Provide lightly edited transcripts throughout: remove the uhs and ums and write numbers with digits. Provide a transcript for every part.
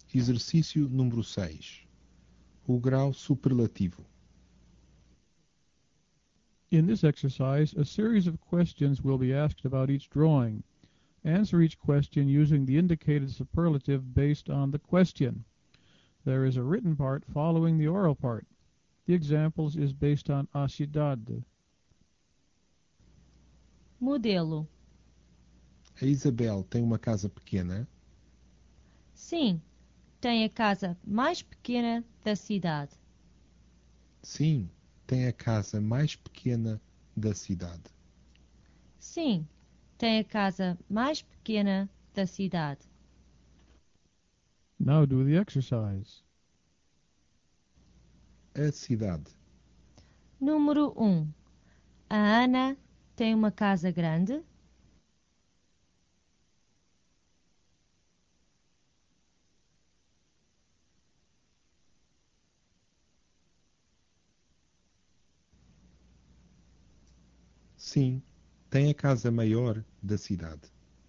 Exercício número 6. O grau superlativo. In this exercise, a series of questions will be asked about each drawing. Answer each question using the indicated superlative based on the question. There is a written part following the oral part. The examples is based on a cidade. Modelo. A Isabel tem uma casa pequena? Sim, tem a casa mais pequena da cidade. Sim, tem a casa mais pequena da cidade. Sim, tem a casa mais pequena da cidade. Now do the exercise. A cidade. Número 1. A Ana tem uma casa grande? Sim, tem a casa maior da cidade.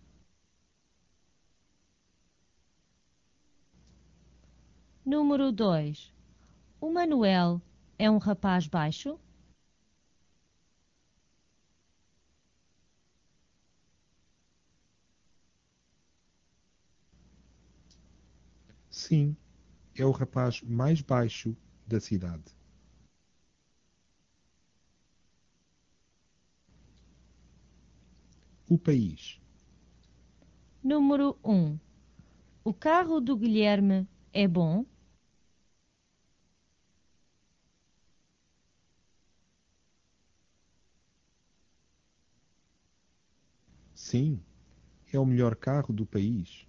Número 2. O Manuel é um rapaz baixo? Sim, é o rapaz mais baixo da cidade. O país. Número 1. O carro do Guilherme é bom? Sim, é o melhor carro do país.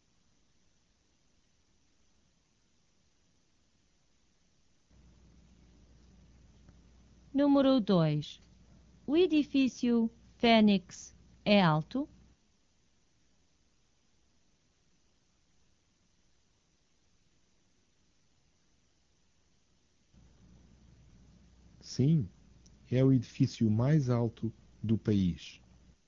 Número 2. O edifício Fênix é alto? Sim, é o edifício mais alto do país.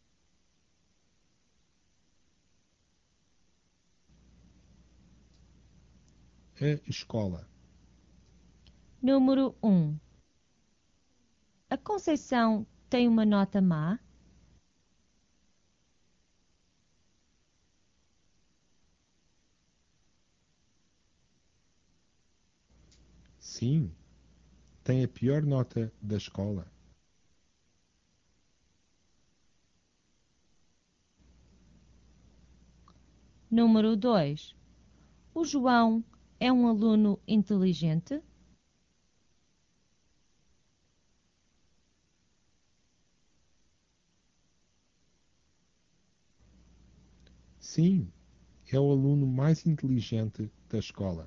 A escola. Número 1. A Conceição tem uma nota má? Sim, tem a pior nota da escola. Número 2. O João é um aluno inteligente? Sim, é o aluno mais inteligente da escola.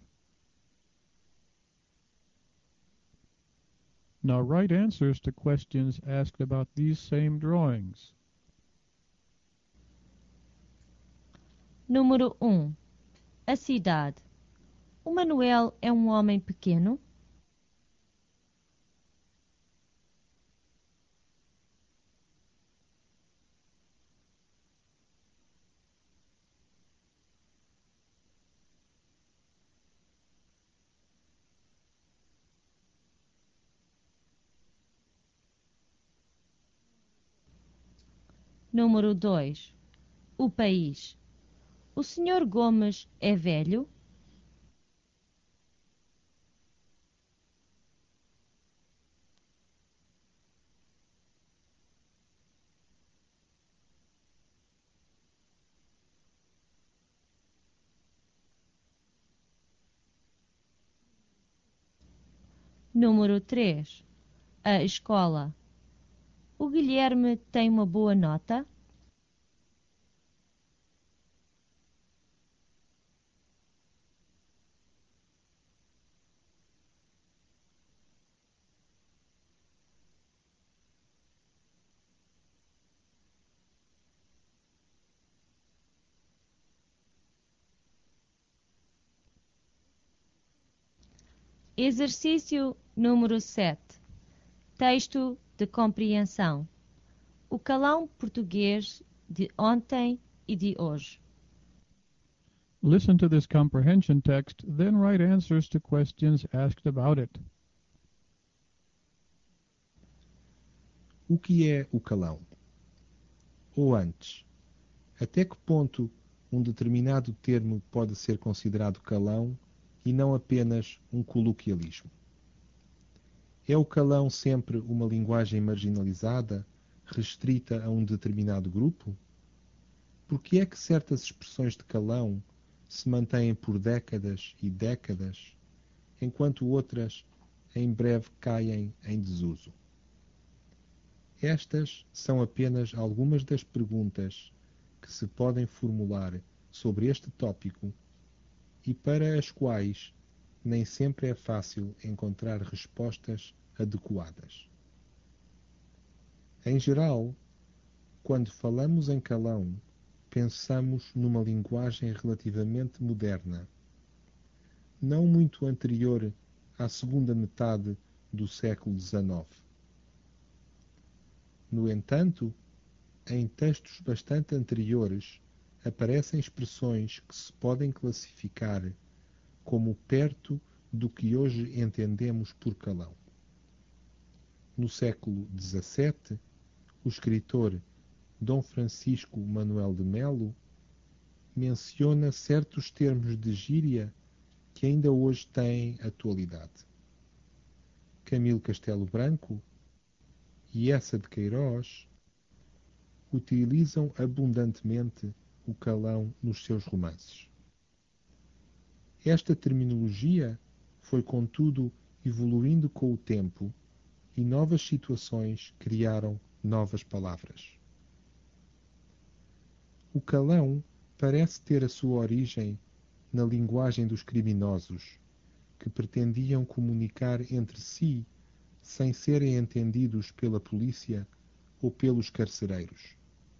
Now write answers to questions asked about these same drawings. Número 1. A cidade. O Manuel é um homem pequeno? Número 2. O país. O Sr. Gomes é velho? Número 3. A escola. O Guilherme tem uma boa nota? Exercício número 7. Texto de compreensão. O calão português de ontem e de hoje. Listen to this comprehension text, then write answers to questions asked about it. O que é o calão? Ou antes, até que ponto um determinado termo pode ser considerado calão e não apenas um coloquialismo? É o calão sempre uma linguagem marginalizada, restrita a um determinado grupo? Por que é que certas expressões de calão se mantêm por décadas e décadas, enquanto outras em breve caem em desuso? Estas são apenas algumas das perguntas que se podem formular sobre este tópico e para as quais nem sempre é fácil encontrar respostas adequadas. Em geral, quando falamos em calão, pensamos numa linguagem relativamente moderna, não muito anterior à segunda metade do século XIX. No entanto, em textos bastante anteriores, aparecem expressões que se podem classificar como perto do que hoje entendemos por calão. No século XVII, o escritor Dom Francisco Manuel de Melo menciona certos termos de gíria que ainda hoje têm atualidade. Camilo Castelo Branco e Eça de Queiroz utilizam abundantemente o calão nos seus romances. Esta terminologia foi, contudo, evoluindo com o tempo e novas situações criaram novas palavras. O calão parece ter a sua origem na linguagem dos criminosos, que pretendiam comunicar entre si sem serem entendidos pela polícia ou pelos carcereiros.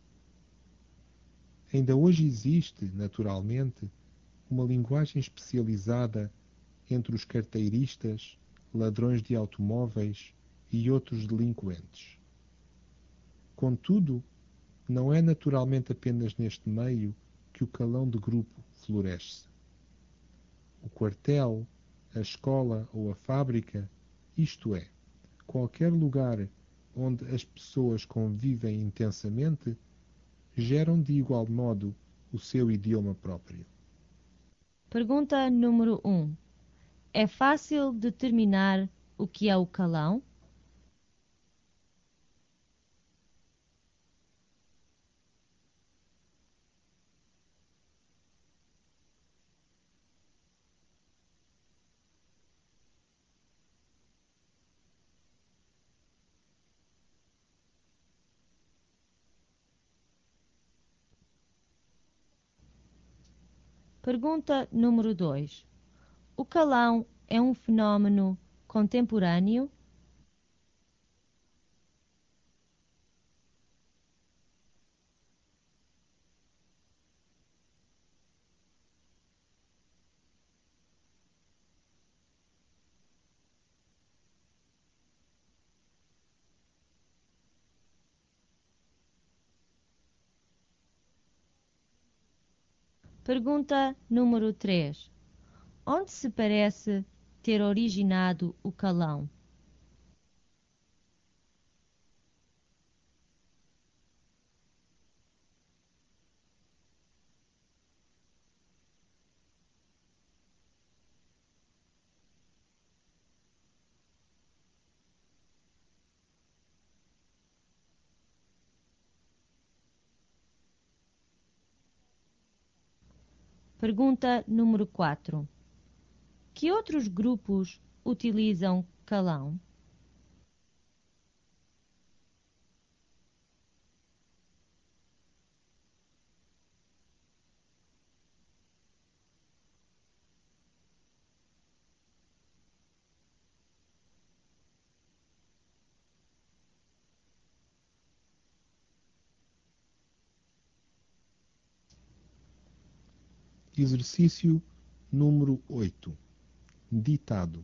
Ainda hoje existe, naturalmente, uma linguagem especializada entre os carteiristas, ladrões de automóveis e outros delinquentes. Contudo, não é naturalmente apenas neste meio que o calão de grupo floresce. O quartel, a escola ou a fábrica, isto é, qualquer lugar onde as pessoas convivem intensamente, geram de igual modo o seu idioma próprio. Pergunta número 1. É fácil determinar o que é o calão? Pergunta número 2. O calão é um fenômeno contemporâneo? Pergunta número 3. Onde se parece ter originado o calão? Pergunta número 4. Que outros grupos utilizam calão? Exercício número 8. Ditado.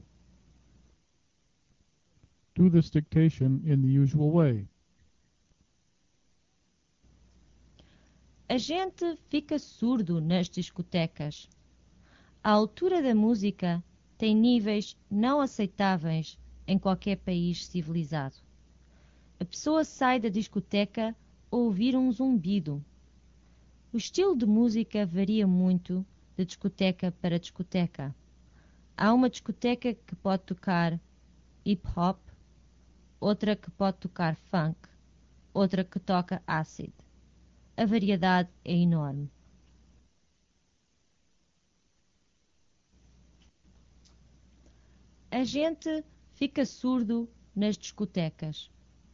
Do this dictation in the usual way. A gente fica surdo nas discotecas. A altura da música tem níveis não aceitáveis em qualquer país civilizado. A pessoa sai da discoteca a ouvir um zumbido. O estilo de música varia muito de discoteca para discoteca. Há uma discoteca que pode tocar hip-hop, outra que pode tocar funk, outra que toca acid. A variedade é enorme. A gente fica surdo nas discotecas.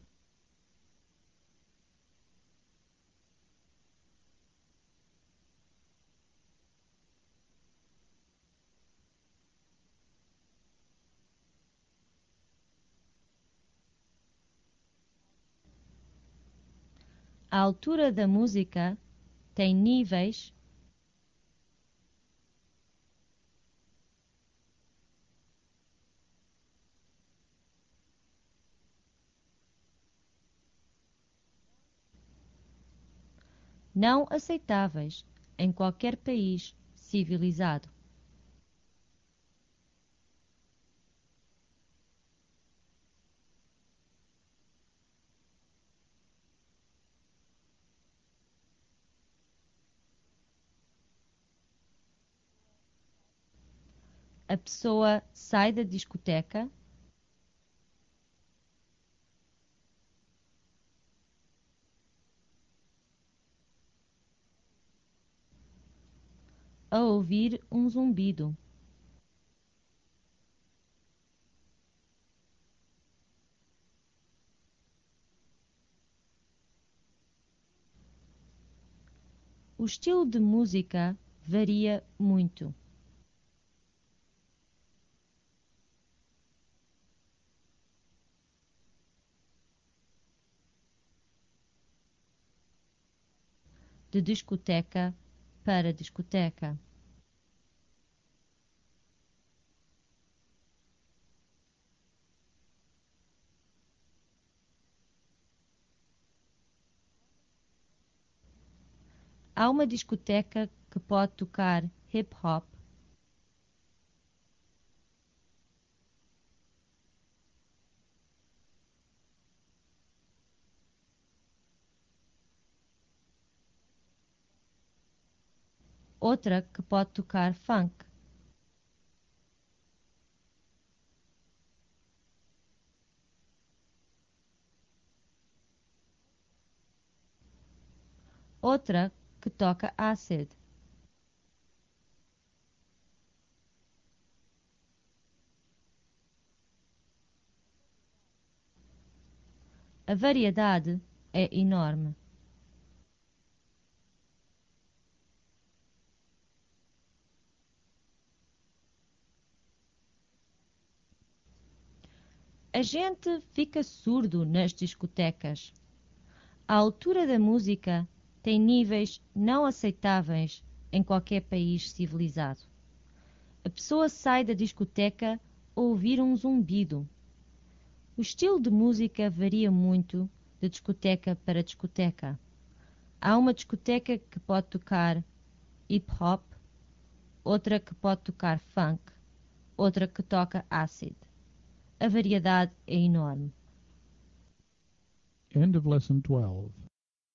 A altura da música tem níveis não aceitáveis em qualquer país civilizado. A pessoa sai da discoteca a ouvir um zumbido. O estilo de música varia muito. De discoteca para discoteca. Há uma discoteca que pode tocar hip-hop, outra que pode tocar funk, outra que toca acid. A variedade é enorme. A gente fica surdo nas discotecas. A altura da música tem níveis não aceitáveis em qualquer país civilizado. A pessoa sai da discoteca a ouvir um zumbido. O estilo de música varia muito de discoteca para discoteca. Há uma discoteca que pode tocar hip-hop, outra que pode tocar funk, outra que toca acid. A variedade é enorme. End of Lesson 12.